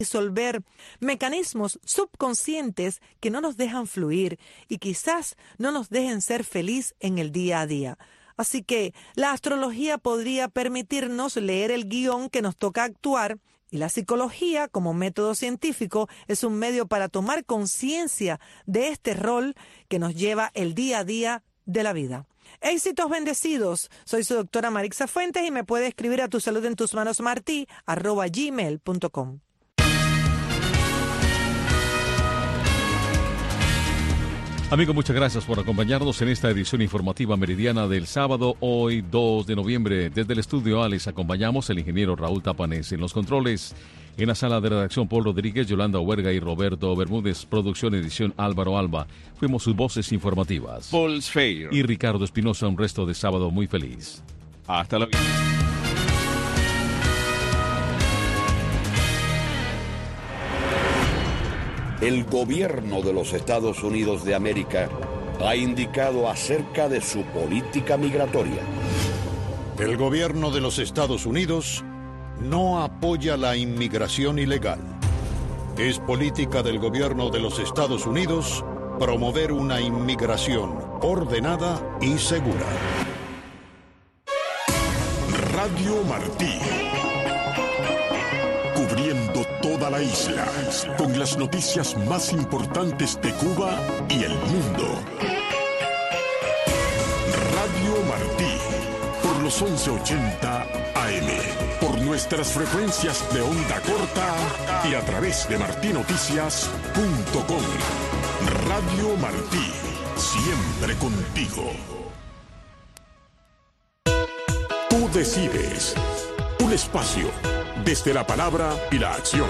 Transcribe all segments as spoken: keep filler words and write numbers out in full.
Resolver mecanismos subconscientes que no nos dejan fluir y quizás no nos dejen ser feliz en el día a día. Así que la astrología podría permitirnos leer el guión que nos toca actuar, y la psicología, como método científico, es un medio para tomar conciencia de este rol que nos lleva el día a día de la vida. Éxitos bendecidos. Soy su doctora Marixa Fuentes y me puede escribir a tu salud en tus manos martí arroba gmail punto com. Amigos, muchas gracias por acompañarnos en esta edición informativa meridiana del sábado, hoy dos de noviembre. Desde el estudio A les acompañamos el ingeniero Raúl Tapanés. En los controles, en la sala de redacción, Paul Rodríguez, Yolanda Huerga y Roberto Bermúdez. Producción, edición, Álvaro Alba. Fuimos sus voces informativas. Paul Sfeir. Y Ricardo Espinosa, un resto de sábado muy feliz. Hasta la vista. El gobierno de los Estados Unidos de América ha indicado acerca de su política migratoria. El gobierno de los Estados Unidos no apoya la inmigración ilegal. Es política del gobierno de los Estados Unidos promover una inmigración ordenada y segura. Radio Martí. Cubriendo toda la isla, con las noticias más importantes de Cuba y el mundo. Radio Martí, por los once ochenta A M, por nuestras frecuencias de onda corta y a través de martinoticias punto com. Radio Martí, siempre contigo. Tú decides. Un espacio desde la palabra y la acción.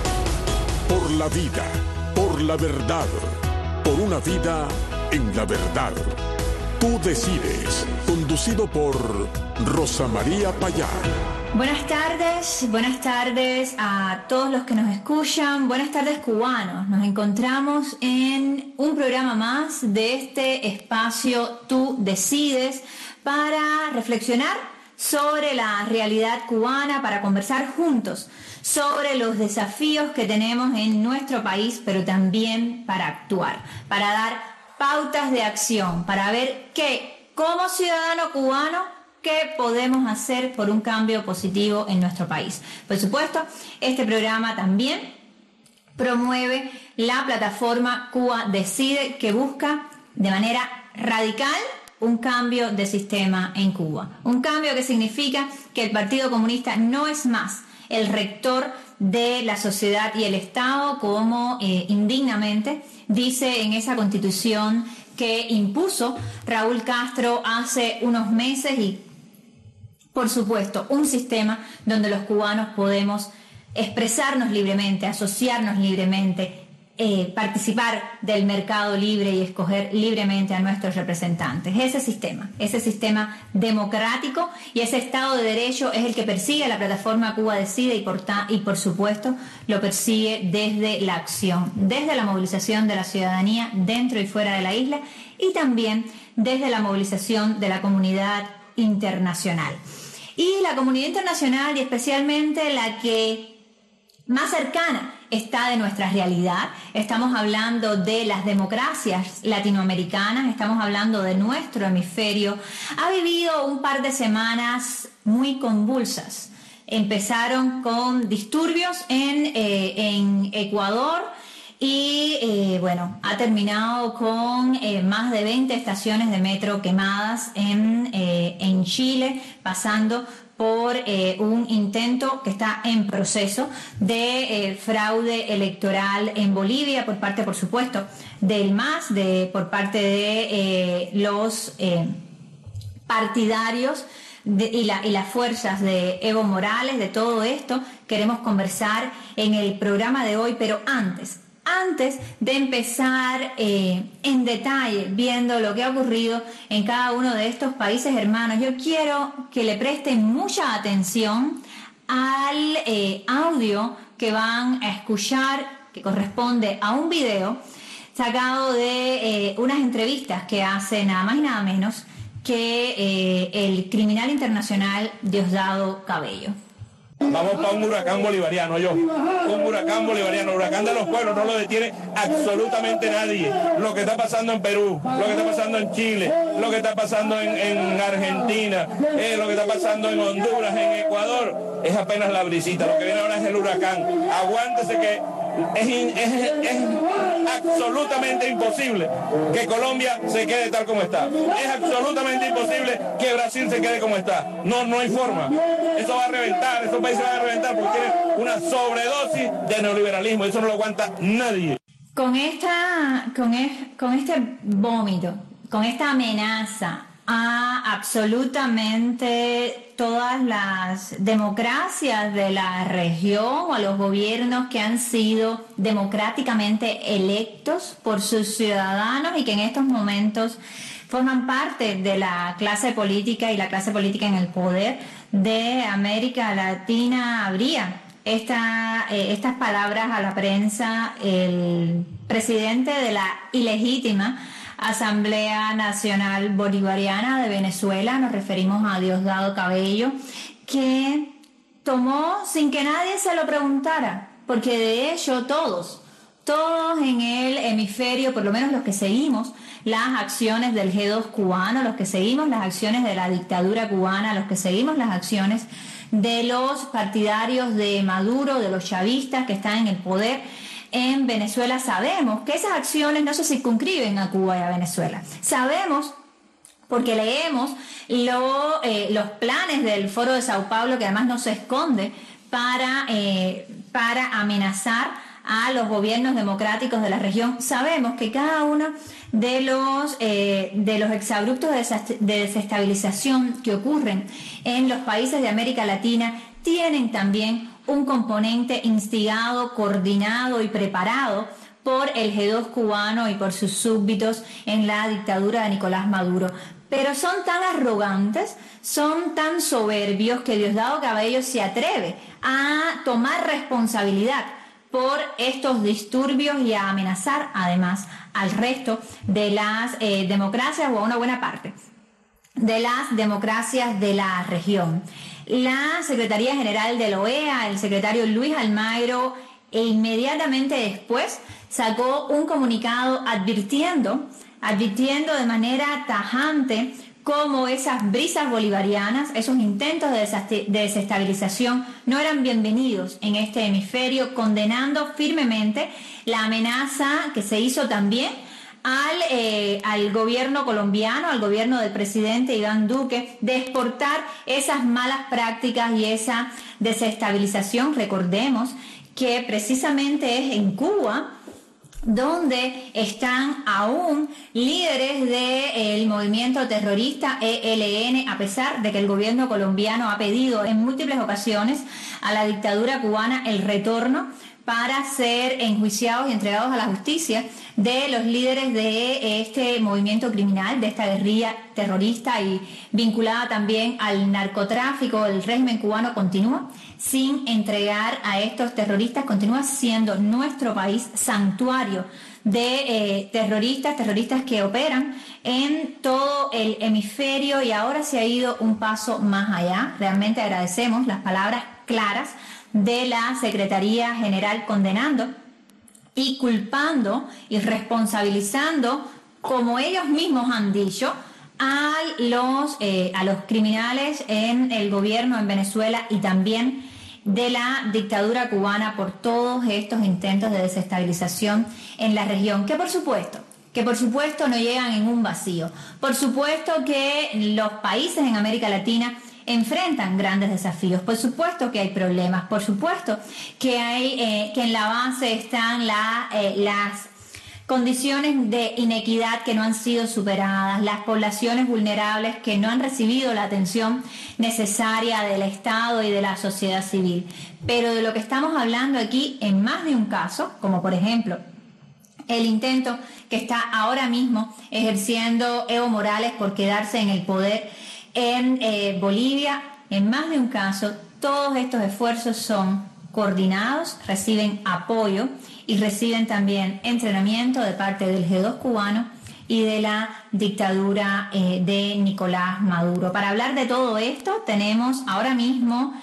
Por la vida, por la verdad, por una vida en la verdad. Tú decides. Conducido por Rosa María Payá. Buenas tardes, buenas tardes a todos los que nos escuchan. Buenas tardes, cubanos. Nos encontramos en un programa más de este espacio Tú decides, para reflexionar sobre la realidad cubana, para conversar juntos sobre los desafíos que tenemos en nuestro país, pero también para actuar, para dar pautas de acción, para ver qué, como ciudadano cubano, qué podemos hacer por un cambio positivo en nuestro país. Por supuesto, este programa también promueve la plataforma Cuba Decide, que busca de manera radical un cambio de sistema en Cuba. Un cambio que significa que el Partido Comunista no es más el rector de la sociedad y el Estado, como eh, indignamente dice en esa constitución que impuso Raúl Castro hace unos meses, y por supuesto un sistema donde los cubanos podemos expresarnos libremente, asociarnos libremente, Eh, participar del mercado libre y escoger libremente a nuestros representantes. Ese sistema, ese sistema democrático y ese Estado de Derecho es el que persigue la plataforma Cuba Decide, y por, ta, y por supuesto lo persigue desde la acción, desde la movilización de la ciudadanía dentro y fuera de la isla, y también desde la movilización de la comunidad internacional. Y la comunidad internacional, y especialmente la que más cercana está de nuestra realidad. Estamos hablando de las democracias latinoamericanas, estamos hablando de nuestro hemisferio. Ha vivido un par de semanas muy convulsas. Empezaron con disturbios en, eh, en Ecuador y eh, bueno, ha terminado con eh, más de veinte estaciones de metro quemadas en, eh, en Chile, pasando por eh, un intento que está en proceso de eh, fraude electoral en Bolivia por parte, por supuesto, del M A S, de, por parte de eh, los eh, partidarios de, y, la, y las fuerzas de Evo Morales. De todo esto queremos conversar en el programa de hoy, pero antes... Antes de empezar eh, en detalle viendo lo que ha ocurrido en cada uno de estos países hermanos, yo quiero que le presten mucha atención al eh, audio que van a escuchar, que corresponde a un video sacado de eh, unas entrevistas que hace nada más y nada menos que eh, el criminal internacional Diosdado Cabello. Vamos para un huracán bolivariano, yo. Un huracán bolivariano, el huracán de los pueblos, no lo detiene absolutamente nadie. Lo que está pasando en Perú, lo que está pasando en Chile, lo que está pasando en, en Argentina, eh, lo que está pasando en Honduras, en Ecuador, es apenas la brisita. Lo que viene ahora es el huracán. Aguántese que es, in, es, es absolutamente imposible que Colombia se quede tal como está. Es absolutamente imposible que Brasil se quede como está. No, no hay forma. Eso va a reventar, esos países van a reventar porque tienen una sobredosis de neoliberalismo. Eso no lo aguanta nadie. Con esta, con, es, con este vómito, con esta amenaza a absolutamente todas las democracias de la región o a los gobiernos que han sido democráticamente electos por sus ciudadanos y que en estos momentos forman parte de la clase política y la clase política en el poder de América Latina. Habría esta, eh, estas palabras a la prensa el presidente de la ilegítima Asamblea Nacional Bolivariana de Venezuela, nos referimos a Diosdado Cabello, que tomó sin que nadie se lo preguntara, porque de hecho todos, todos en el hemisferio, por lo menos los que seguimos las acciones del G dos cubano, los que seguimos las acciones de la dictadura cubana, los que seguimos las acciones de los partidarios de Maduro, de los chavistas que están en el poder en Venezuela, sabemos que esas acciones no se circunscriben a Cuba y a Venezuela. Sabemos, porque leemos lo, eh, los planes del Foro de Sao Paulo, que además no se esconde, para, eh, para amenazar a los gobiernos democráticos de la región. Sabemos que cada uno de los, eh, de los exabruptos de desestabilización que ocurren en los países de América Latina tienen también un componente instigado, coordinado y preparado por el G dos cubano y por sus súbditos en la dictadura de Nicolás Maduro. Pero son tan arrogantes, son tan soberbios que Diosdado Cabello se atreve a tomar responsabilidad por estos disturbios y a amenazar además al resto de las eh, democracias o a una buena parte de las democracias de la región. La Secretaría General de la O E A, el secretario Luis Almagro, e inmediatamente después sacó un comunicado advirtiendo, advirtiendo de manera tajante cómo esas brisas bolivarianas, esos intentos de desestabilización no eran bienvenidos en este hemisferio, condenando firmemente la amenaza que se hizo también al, eh, al gobierno colombiano, al gobierno del presidente Iván Duque, de exportar esas malas prácticas y esa desestabilización. Recordemos que precisamente es en Cuba donde están aún líderes del movimiento terrorista E L N, a pesar de que el gobierno colombiano ha pedido en múltiples ocasiones a la dictadura cubana el retorno para ser enjuiciados y entregados a la justicia de los líderes de este movimiento criminal, de esta guerrilla terrorista y vinculada también al narcotráfico. El régimen cubano continúa sin entregar a estos terroristas, continúa siendo nuestro país santuario de eh, terroristas, terroristas que operan en todo el hemisferio, y ahora se ha ido un paso más allá. Realmente agradecemos las palabras claras de la Secretaría General condenando y culpando y responsabilizando, como ellos mismos han dicho, a los, eh, a los criminales en el gobierno en Venezuela y también de la dictadura cubana por todos estos intentos de desestabilización en la región, que por supuesto, que por supuesto no llegan en un vacío. Por supuesto que los países en América Latina enfrentan grandes desafíos, por supuesto que hay problemas, por supuesto que hay eh, que en la base están la, eh, las condiciones de inequidad que no han sido superadas, las poblaciones vulnerables que no han recibido la atención necesaria del Estado y de la sociedad civil. Pero de lo que estamos hablando aquí, en más de un caso, como por ejemplo el intento que está ahora mismo ejerciendo Evo Morales por quedarse en el poder en eh, Bolivia, en más de un caso, todos estos esfuerzos son coordinados, reciben apoyo y reciben también entrenamiento de parte del G dos cubano y de la dictadura eh, de Nicolás Maduro. Para hablar de todo esto tenemos ahora mismo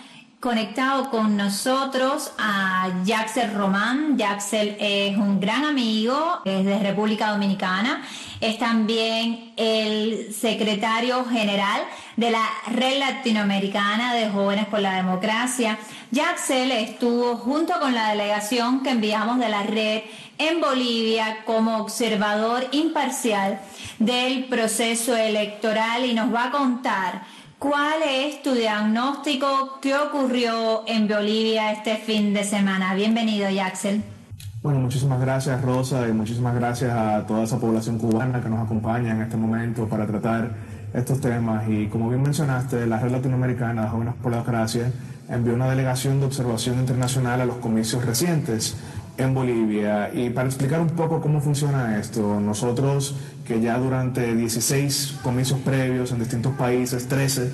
conectado con nosotros a Yaxel Román. Yaxel es un gran amigo, es de República Dominicana, es también el secretario general de la Red Latinoamericana de Jóvenes por la Democracia. Yaxel estuvo junto con la delegación que enviamos de la red en Bolivia como observador imparcial del proceso electoral y nos va a contar cuál es tu diagnóstico, qué ocurrió en Bolivia este fin de semana. Bienvenido, Yaxel. Bueno, muchísimas gracias, Rosa, y muchísimas gracias a toda esa población cubana que nos acompaña en este momento para tratar estos temas. Y como bien mencionaste, la Red Latinoamericana de Jóvenes por la Democracia envió una delegación de observación internacional a los comicios recientes en Bolivia. Y para explicar un poco cómo funciona esto, nosotros que ya durante dieciséis comicios previos en distintos países, trece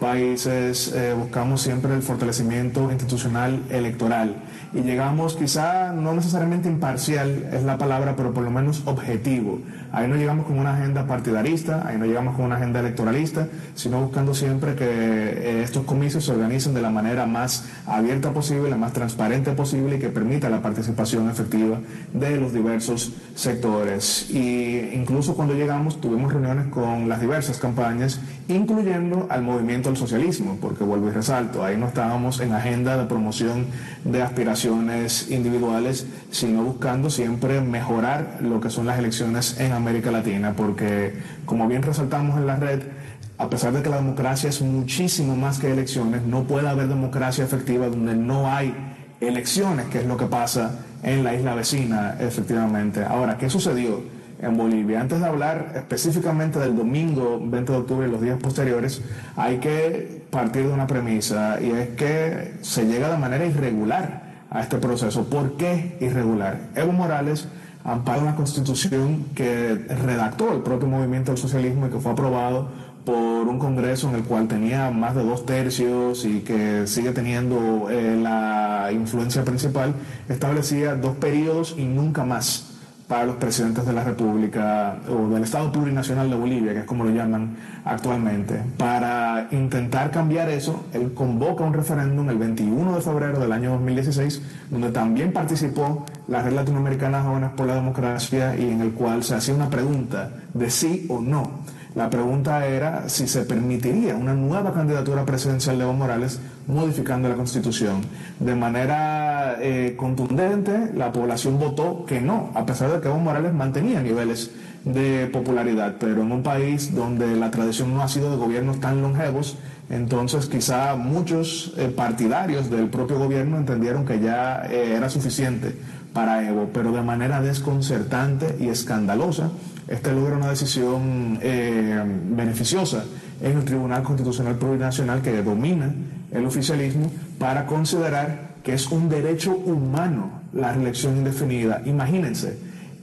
países, eh, buscamos siempre el fortalecimiento institucional electoral y llegamos quizá no necesariamente imparcial es la palabra, pero por lo menos objetivo. Ahí no llegamos con una agenda partidarista, ahí no llegamos con una agenda electoralista, sino buscando siempre que eh, estos comicios se organicen de la manera más abierta posible, la más transparente posible y que permita la participación efectiva de los diversos sectores. Y incluso cuando llegamos tuvimos reuniones con las diversas campañas, incluyendo al movimiento del socialismo, porque vuelvo y resalto, ahí no estábamos en agenda de promoción de aspiraciones individuales, sino buscando siempre mejorar lo que son las elecciones en América Latina, porque como bien resaltamos en la red, a pesar de que la democracia es muchísimo más que elecciones, no puede haber democracia efectiva donde no hay elecciones, que es lo que pasa en la isla vecina, efectivamente. Ahora, ¿qué sucedió en Bolivia? Antes de hablar específicamente del domingo veinte de octubre y los días posteriores, hay que partir de una premisa, y es que se llega de manera irregular a este proceso. ¿Por qué irregular? Evo Morales ampara una constitución que redactó el propio movimiento del socialismo y que fue aprobado por un congreso en el cual tenía más de dos tercios y que sigue teniendo eh, la influencia principal. Establecía dos periodos y nunca más para los presidentes de la República o del Estado Plurinacional de Bolivia, que es como lo llaman actualmente. Para intentar cambiar eso, él convoca un referéndum el veintiuno de febrero del año dos mil dieciséis, donde también participó la Red Latinoamericana de Jóvenes por la Democracia y en el cual se hacía una pregunta de sí o no. La pregunta era si se permitiría una nueva candidatura presidencial de Evo Morales modificando la Constitución. De manera eh, contundente, la población votó que no, a pesar de que Evo Morales mantenía niveles de popularidad, pero en un país donde la tradición no ha sido de gobiernos tan longevos, entonces quizá muchos eh, partidarios del propio gobierno entendieron que ya eh, era suficiente para Evo, pero de manera desconcertante y escandalosa, este logra una decisión eh, beneficiosa en el Tribunal Constitucional Plurinacional que domina el oficialismo para considerar que es un derecho humano la reelección indefinida. Imagínense,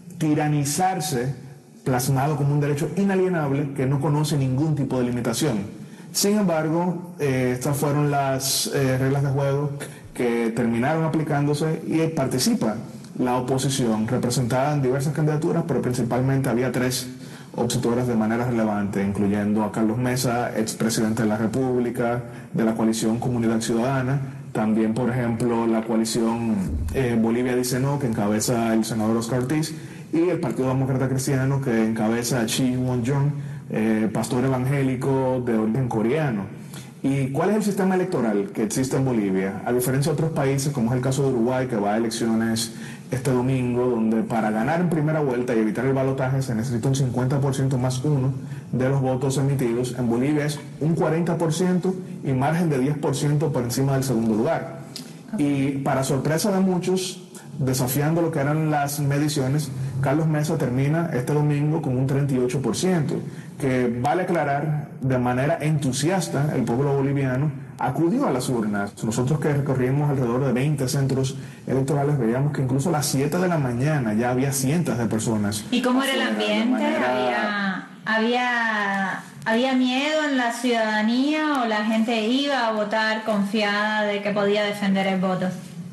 tiranizarse plasmado como un derecho inalienable que no conoce ningún tipo de limitación. Sin embargo, eh, estas fueron las eh, reglas de juego que terminaron aplicándose y participa la oposición, representada en diversas candidaturas, pero principalmente había tres opositores de manera relevante, incluyendo a Carlos Mesa, expresidente de la República, de la coalición Comunidad Ciudadana, también, por ejemplo, la coalición eh, Bolivia Dice No, que encabeza el senador Oscar Ortiz, y el Partido Demócrata Cristiano, que encabeza a Chi Won-jong, eh, pastor evangélico de origen coreano. ¿Y cuál es el sistema electoral que existe en Bolivia? A diferencia de otros países, como es el caso de Uruguay, que va a elecciones este domingo, donde para ganar en primera vuelta y evitar el balotaje se necesita un cincuenta por ciento más uno de los votos emitidos. En Bolivia es un cuarenta por ciento y margen de diez por ciento por encima del segundo lugar. Y para sorpresa de muchos, desafiando lo que eran las mediciones, Carlos Mesa termina este domingo con un treinta y ocho por ciento, que vale aclarar, de manera entusiasta, el pueblo boliviano acudió a las urnas. Nosotros que recorrimos alrededor de veinte centros electorales veíamos que incluso a las siete de la mañana ya había cientos de personas. ¿Y cómo era el ambiente? Manera... ¿Había, había, ¿Había miedo en la ciudadanía o la gente iba a votar confiada de que podía defender el voto?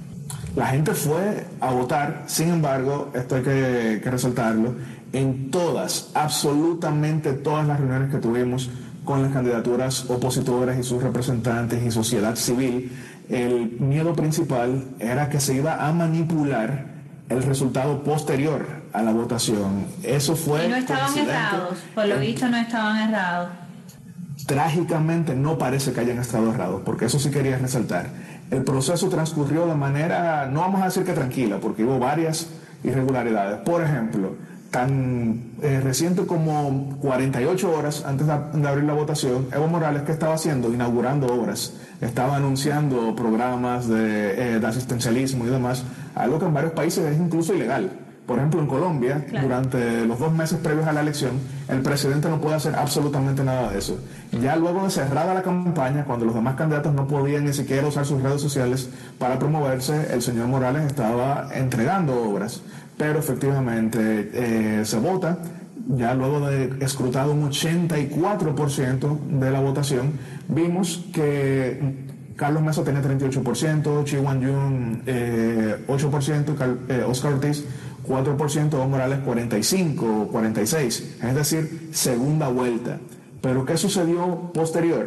La gente fue a votar, sin embargo, esto hay que, que resaltarlo, en todas, absolutamente todas las reuniones que tuvimos con las candidaturas opositoras y sus representantes y sociedad civil, el miedo principal era que se iba a manipular el resultado posterior a la votación. Eso fue... Y no estaban errados, por lo visto no estaban errados. Trágicamente no parece que hayan estado errados, porque eso sí quería resaltar. El proceso transcurrió de manera, no vamos a decir que tranquila, porque hubo varias irregularidades. Por ejemplo, tan eh, reciente como cuarenta y ocho horas antes de, de abrir la votación, Evo Morales, ¿qué estaba haciendo? Inaugurando obras, estaba anunciando programas de, eh, de asistencialismo y demás, algo que en varios países es incluso ilegal. Por ejemplo, en Colombia, claro, durante los dos meses previos a la elección, el presidente no puede hacer absolutamente nada de eso. Ya luego de cerrada la campaña, cuando los demás candidatos no podían ni siquiera usar sus redes sociales para promoverse, el señor Morales estaba entregando obras. Pero efectivamente eh, se vota, ya luego de escrutado un ochenta y cuatro por ciento de la votación, vimos que Carlos Mesa tenía treinta y ocho por ciento, Chi Wan-yun eh, ocho por ciento, Cal, eh, Oscar Ortiz cuatro por ciento, Evo Morales cuarenta y cinco, cuarenta y seis, es decir, segunda vuelta. Pero ¿qué sucedió posterior?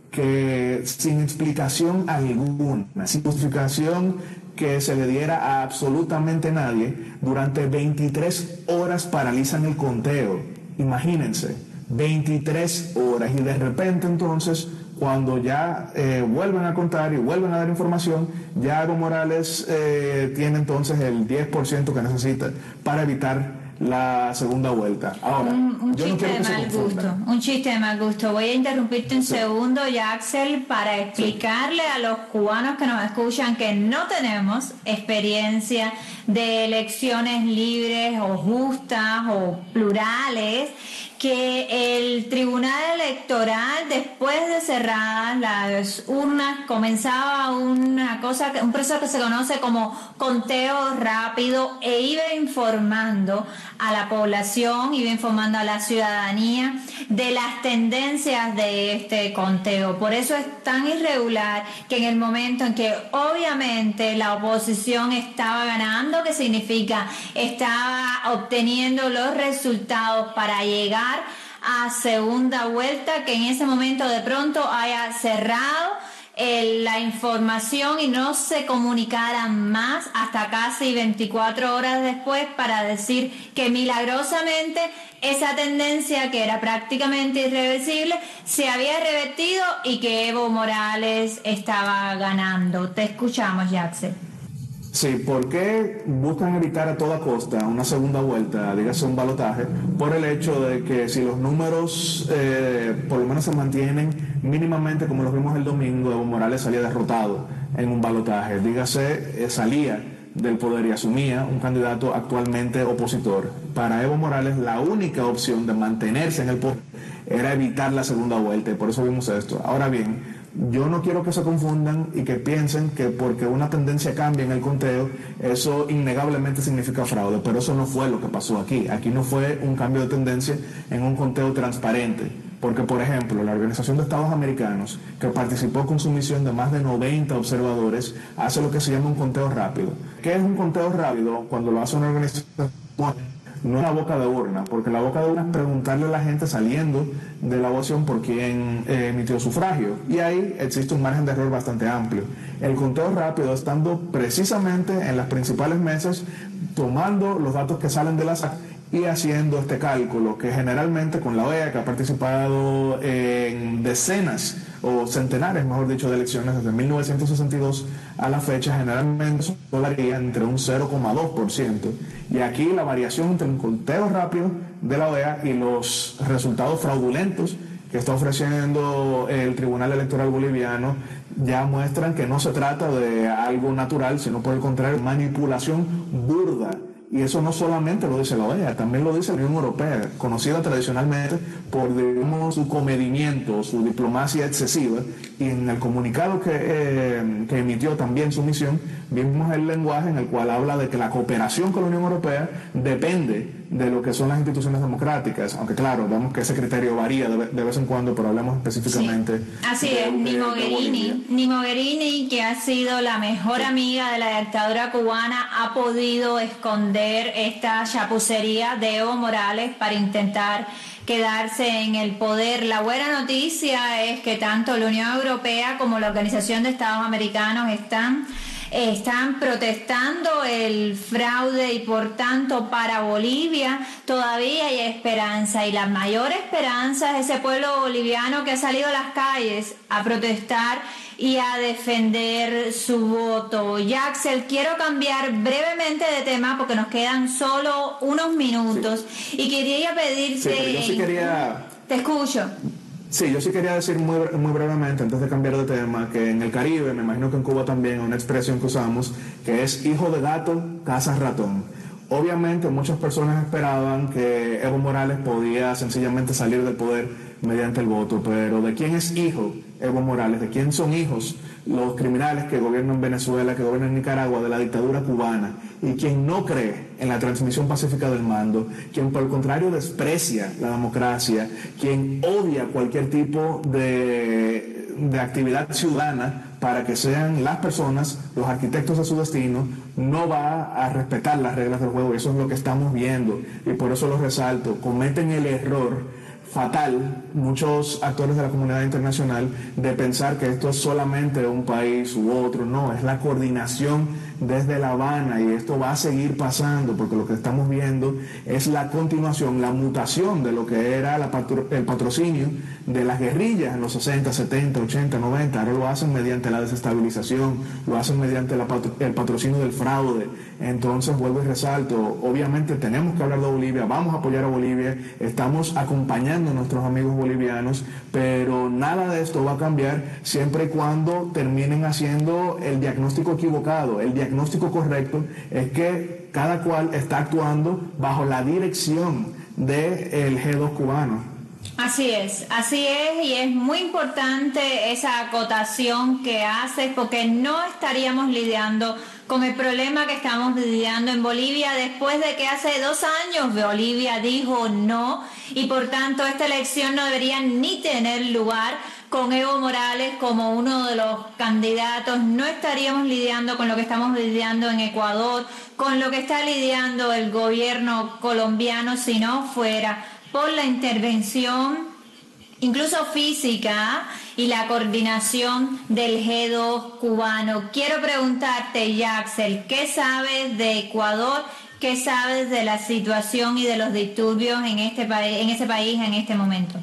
Que sin explicación alguna, sin justificación que se le diera a absolutamente nadie, durante veintitrés horas paralizan el conteo. Imagínense, veintitrés horas, y de repente entonces, cuando ya eh, vuelven a contar y vuelven a dar información, ya Evo Morales eh, tiene entonces el diez por ciento que necesita para evitar la segunda vuelta. Ahora, un, un yo chiste no de mal gusto, un chiste de mal gusto. Voy a interrumpirte un sí. segundo, Yaxel, para explicarle sí. a los cubanos que nos escuchan que no tenemos experiencia de elecciones libres o justas o plurales, que el Tribunal Electoral, después de cerradas las urnas, comenzaba una cosa, un proceso que se conoce como conteo rápido, e iba informando a la población, iba informando a la ciudadanía de las tendencias de este conteo. Por eso es tan irregular que en el momento en que obviamente la oposición estaba ganando, que significa estaba obteniendo los resultados para llegar a segunda vuelta, que en ese momento de pronto haya cerrado eh, la información y no se comunicaran más hasta casi veinticuatro horas después, para decir que milagrosamente esa tendencia, que era prácticamente irreversible, se había revertido y que Evo Morales estaba ganando. Te escuchamos, Yaxel. Sí, ¿por qué buscan evitar a toda costa una segunda vuelta, dígase un balotaje? Por el hecho de que si los números eh, por lo menos se mantienen mínimamente como los vimos el domingo, Evo Morales salía derrotado en un balotaje, dígase eh, salía del poder y asumía un candidato actualmente opositor. Para Evo Morales la única opción de mantenerse en el poder era evitar la segunda vuelta, y por eso vimos esto. Ahora bien, yo no quiero que se confundan y que piensen que porque una tendencia cambia en el conteo, eso innegablemente significa fraude, pero eso no fue lo que pasó aquí. Aquí no fue un cambio de tendencia en un conteo transparente, porque por ejemplo la Organización de Estados Americanos, que participó con su misión de más de noventa observadores, hace lo que se llama un conteo rápido. ¿Qué es un conteo rápido? Cuando lo hace una organización, no es la boca de urna, porque la boca de urna es preguntarle a la gente saliendo de la votación por quién eh, emitió sufragio, y ahí existe un margen de error bastante amplio. El conteo rápido, estando precisamente en las principales mesas, tomando los datos que salen de la S A C y haciendo este cálculo, que generalmente con la O E A, que ha participado en decenas o centenares, mejor dicho, de elecciones desde mil novecientos sesenta y dos a la fecha, generalmente varía entre un cero coma dos por ciento. Y aquí la variación entre un conteo rápido de la O E A y los resultados fraudulentos que está ofreciendo el Tribunal Electoral Boliviano ya muestran que no se trata de algo natural, sino por el contrario, manipulación burda. Y eso no solamente lo dice la O E A, también lo dice la Unión Europea, conocida tradicionalmente por, digamos, su comedimiento, su diplomacia excesiva. Y en el comunicado que, eh, que emitió también su misión, vimos el lenguaje en el cual habla de que la cooperación con la Unión Europea depende de lo que son las instituciones democráticas, aunque claro, vemos que ese criterio varía de, de vez en cuando, pero hablemos específicamente. Sí. Así de, es, ni Mogherini, ni Mogherini, que ha sido la mejor amiga de la dictadura cubana, ha podido esconder esconder esta chapucería de Evo Morales para intentar quedarse en el poder. La buena noticia es que tanto la Unión Europea como la Organización de Estados Americanos están están protestando el fraude y por tanto para Bolivia todavía hay esperanza, y la mayor esperanza es ese pueblo boliviano que ha salido a las calles a protestar y a defender su voto. Yaxel, quiero cambiar brevemente de tema porque nos quedan solo unos minutos, sí. y quería pedirte... Sí, pero yo sí quería... Te escucho. Sí, yo sí quería decir muy, muy brevemente, antes de cambiar de tema, que en el Caribe, me imagino que en Cuba también, una expresión que usamos, que es hijo de gato, caza ratón. Obviamente muchas personas esperaban que Evo Morales podía sencillamente salir del poder mediante el voto, pero ¿de quién es hijo Evo Morales? ¿De quién son hijos los criminales que gobiernan Venezuela, que gobiernan Nicaragua, de la dictadura cubana? Y quien no cree en la transmisión pacífica del mando, quien por el contrario desprecia la democracia, quien odia cualquier tipo de, de actividad ciudadana para que sean las personas los arquitectos de su destino, no va a respetar las reglas del juego. Y eso es lo que estamos viendo, y por eso lo resalto. Cometen el error fatal muchos actores de la comunidad internacional de pensar que esto es solamente un país u otro. No, es la coordinación desde La Habana, y esto va a seguir pasando porque lo que estamos viendo es la continuación, la mutación de lo que era la patro, el patrocinio de las guerrillas en los sesenta, setenta, ochenta, noventa. Ahora lo hacen mediante la desestabilización, lo hacen mediante la patro, el patrocinio del fraude. Entonces vuelvo y resalto, obviamente tenemos que hablar de Bolivia, vamos a apoyar a Bolivia, estamos acompañando a nuestros amigos bolivianos, pero nada de esto va a cambiar siempre y cuando terminen haciendo el diagnóstico equivocado. El diagnóstico correcto es que cada cual está actuando bajo la dirección del G dos cubano. Así es, así es, y es muy importante esa acotación que haces, porque no estaríamos lidiando con el problema que estamos lidiando en Bolivia después de que hace dos años Bolivia dijo no, y por tanto esta elección no debería ni tener lugar. Con Evo Morales como uno de los candidatos no estaríamos lidiando con lo que estamos lidiando en Ecuador, con lo que está lidiando el gobierno colombiano, si no fuera por la intervención, incluso física, y la coordinación del G dos cubano. Quiero preguntarte, Yaxel, ¿qué sabes de Ecuador? ¿Qué sabes de la situación y de los disturbios en este país, en ese país en este momento?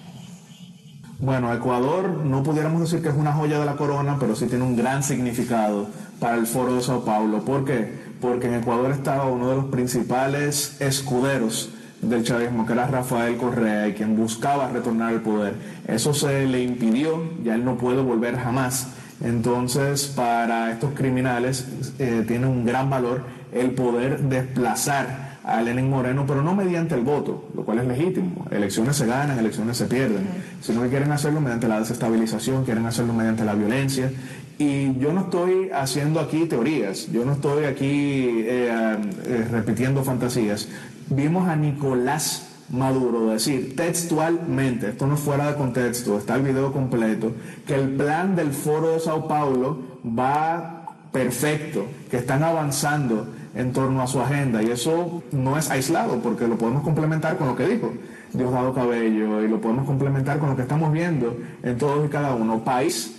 Bueno, Ecuador no pudiéramos decir que es una joya de la corona, pero sí tiene un gran significado para el Foro de Sao Paulo. ¿Por qué? Porque en Ecuador estaba uno de los principales escuderos del chavismo, que era Rafael Correa, y quien buscaba retornar al poder. Eso se le impidió, ya él no puede volver jamás. Entonces, para estos criminales eh, tiene un gran valor el poder desplazar a Lenín Moreno, pero no mediante el voto, lo cual es legítimo. Elecciones se ganan, elecciones se pierden, sino que quieren hacerlo mediante la desestabilización, quieren hacerlo mediante la violencia. Y yo no estoy haciendo aquí teorías, yo no estoy aquí eh, eh, repitiendo fantasías. Vimos a Nicolás Maduro decir textualmente, esto no es fuera de contexto, está el video completo, que el plan del Foro de Sao Paulo va perfecto, que están avanzando en torno a su agenda, y eso no es aislado, porque lo podemos complementar con lo que dijo Diosdado Cabello, y lo podemos complementar con lo que estamos viendo en todos y cada uno. País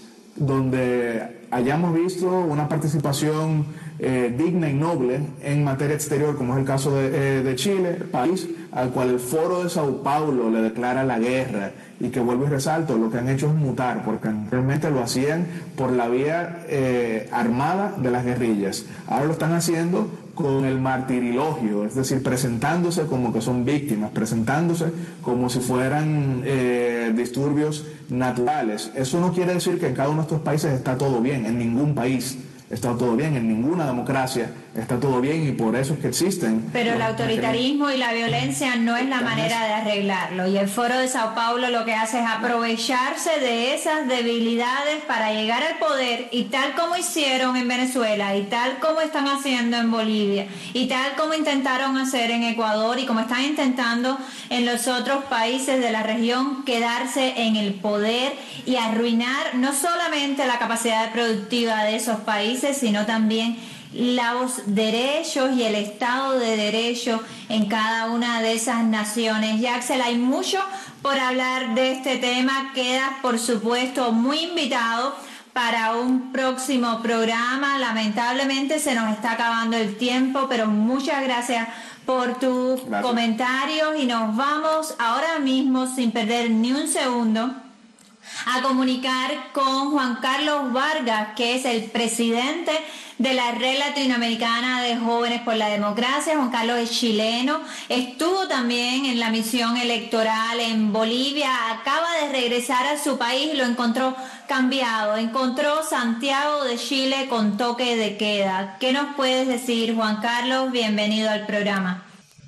donde hayamos visto una participación eh, digna y noble en materia exterior, como es el caso de, eh, de Chile, país al cual el Foro de Sao Paulo le declara la guerra, y que, vuelvo y resalto, lo que han hecho es mutar, porque realmente lo hacían por la vía eh, armada de las guerrillas. Ahora lo están haciendo con el martirilogio, es decir, presentándose como que son víctimas, presentándose como si fueran eh, disturbios naturales. Eso no quiere decir que en cada uno de estos países está todo bien, en ningún país está todo bien, en ninguna democracia está todo bien, y por eso es que existen. Pero el autoritarismo y la violencia no es la manera de arreglarlo, y el Foro de Sao Paulo lo que hace es aprovecharse de esas debilidades para llegar al poder, y tal como hicieron en Venezuela, y tal como están haciendo en Bolivia, y tal como intentaron hacer en Ecuador, y como están intentando en los otros países de la región, quedarse en el poder y arruinar no solamente la capacidad productiva de esos países, sino también los derechos y el Estado de Derecho en cada una de esas naciones. Yaxel, hay mucho por hablar de este tema. Quedas, por supuesto, muy invitado para un próximo programa. Lamentablemente se nos está acabando el tiempo, pero muchas gracias por tus gracias. comentarios, y nos vamos ahora mismo, sin perder ni un segundo, a comunicar con Juan Carlos Vargas, que es el presidente de la Red Latinoamericana de Jóvenes por la Democracia. Juan Carlos es chileno, estuvo también en la misión electoral en Bolivia, acaba de regresar a su país, lo encontró cambiado, encontró Santiago de Chile con toque de queda. ¿Qué nos puedes decir, Juan Carlos? Bienvenido al programa.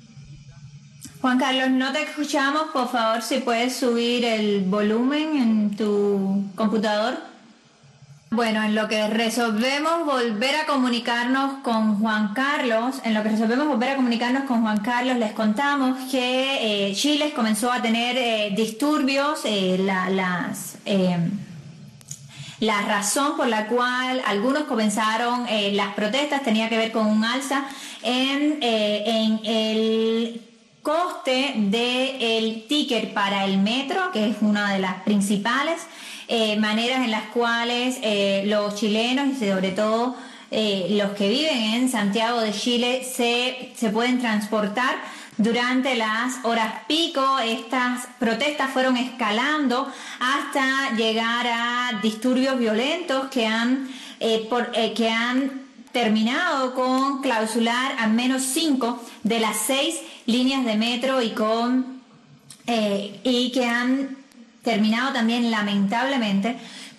Juan Carlos, no te escuchamos, por favor, si puedes subir el volumen en tu computador. Bueno, en lo que resolvemos volver a comunicarnos con Juan Carlos, en lo que resolvemos volver a comunicarnos con Juan Carlos, les contamos que eh, Chile comenzó a tener eh, disturbios, eh, la, las... Eh, La razón por la cual algunos comenzaron eh, las protestas tenía que ver con un alza en, eh, en el coste del ticket para el metro, que es una de las principales eh, maneras en las cuales eh, los chilenos y sobre todo eh, los que viven en Santiago de Chile se, se pueden transportar. Durante las horas pico, estas protestas fueron escalando hasta llegar a disturbios violentos que han, eh, por, eh, que han terminado con clausurar al menos cinco de las seis líneas de metro y, con, eh, y que han terminado también lamentablemente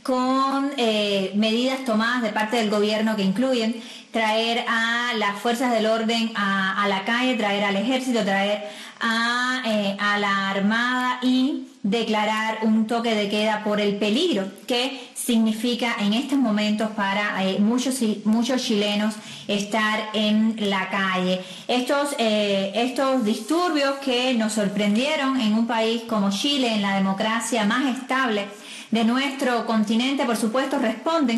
con eh, medidas tomadas de parte del gobierno que incluyen traer a las fuerzas del orden a, a la calle, traer al ejército, traer a, eh, a la armada y declarar un toque de queda por el peligro que significa en estos momentos para eh, muchos, muchos chilenos estar en la calle. Estos, eh, estos disturbios que nos sorprendieron en un país como Chile, en la democracia más estable de nuestro continente, por supuesto, responden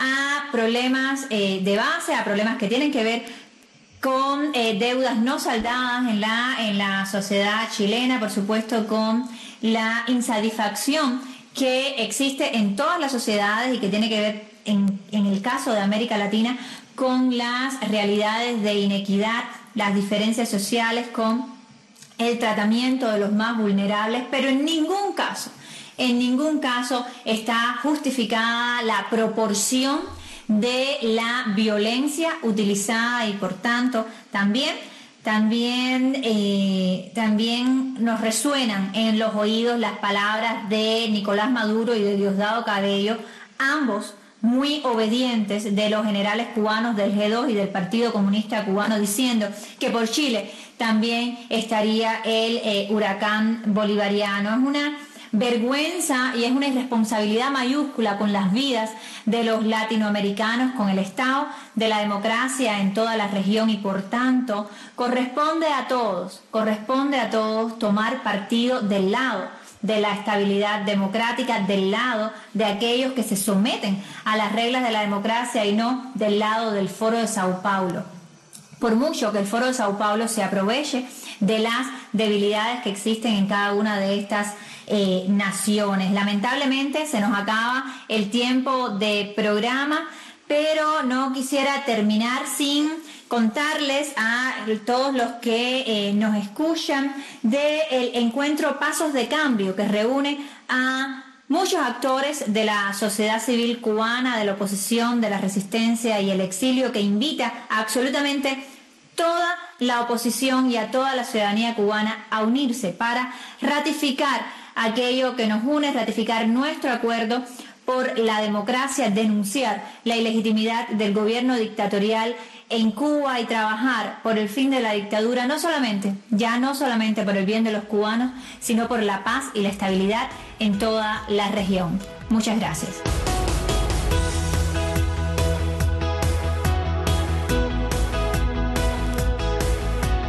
a problemas eh, de base, a problemas que tienen que ver con eh, deudas no saldadas en la, en la sociedad chilena, por supuesto, con la insatisfacción que existe en todas las sociedades y que tiene que ver, en, en el caso de América Latina, con las realidades de inequidad, las diferencias sociales, con el tratamiento de los más vulnerables, pero en ningún caso En ningún caso está justificada la proporción de la violencia utilizada y por tanto también, también, eh, también nos resuenan en los oídos las palabras de Nicolás Maduro y de Diosdado Cabello, ambos muy obedientes de los generales cubanos del G dos y del Partido Comunista Cubano, diciendo que por Chile también estaría el eh, huracán bolivariano. Es una vergüenza y es una irresponsabilidad mayúscula con las vidas de los latinoamericanos, con el estado de la democracia en toda la región y por tanto corresponde a todos, corresponde a todos tomar partido del lado de la estabilidad democrática, del lado de aquellos que se someten a las reglas de la democracia y no del lado del Foro de Sao Paulo. Por mucho que el Foro de Sao Paulo se aproveche de las debilidades que existen en cada una de estas Eh, naciones. Lamentablemente se nos acaba el tiempo de programa, pero no quisiera terminar sin contarles a todos los que eh, nos escuchan del encuentro Pasos de Cambio, que reúne a muchos actores de la sociedad civil cubana, de la oposición, de la resistencia y el exilio, que invita a absolutamente toda la oposición y a toda la ciudadanía cubana a unirse para ratificar aquello que nos une, ratificar nuestro acuerdo por la democracia, denunciar la ilegitimidad del gobierno dictatorial en Cuba y trabajar por el fin de la dictadura, no solamente, ya no solamente por el bien de los cubanos, sino por la paz y la estabilidad en toda la región. Muchas gracias.